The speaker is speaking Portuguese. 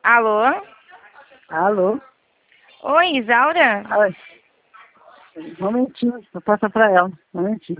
Alô? Alô? Oi, Isaura? Oi. Um momentinho, eu passo pra ela. Um momentinho.